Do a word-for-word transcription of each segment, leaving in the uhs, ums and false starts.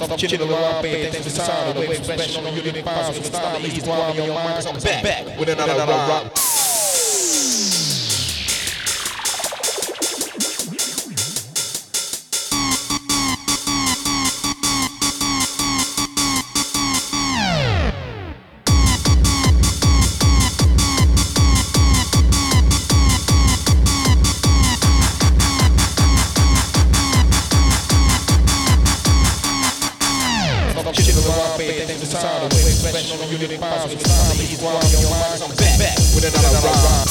Stop chilling around, pay attention to the sound, the way expression on your unit files, it's not the easy to in your mind, cause I'm back, back with another rock. Chilling around, pay attention to the sound, the way expression on your unit files, it's not the easy to in your mind, cause I'm back, back with another rock.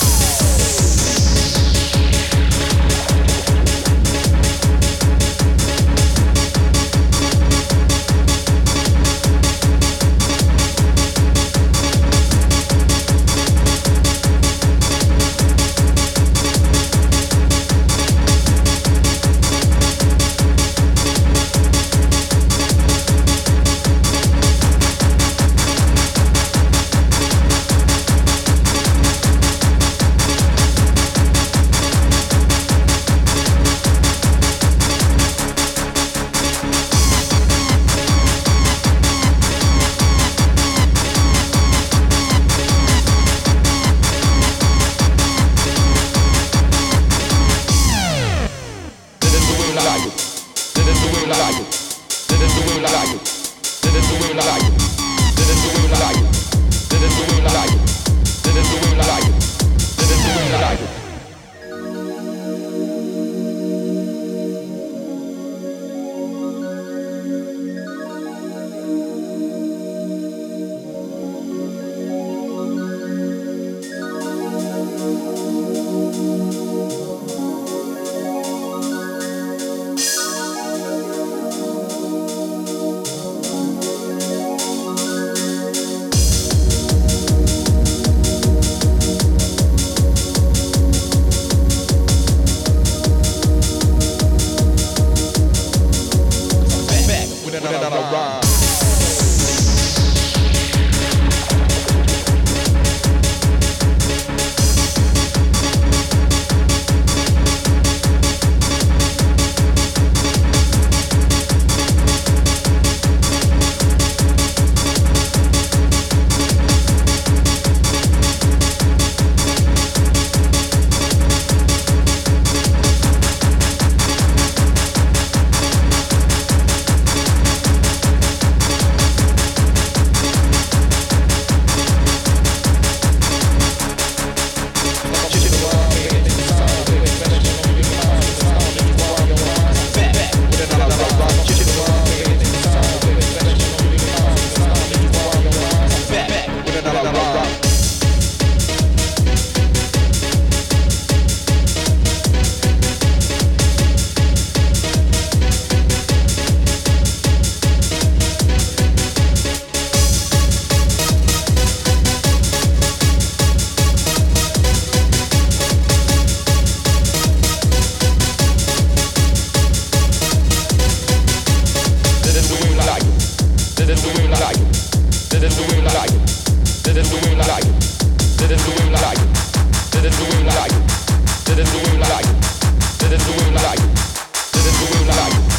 Like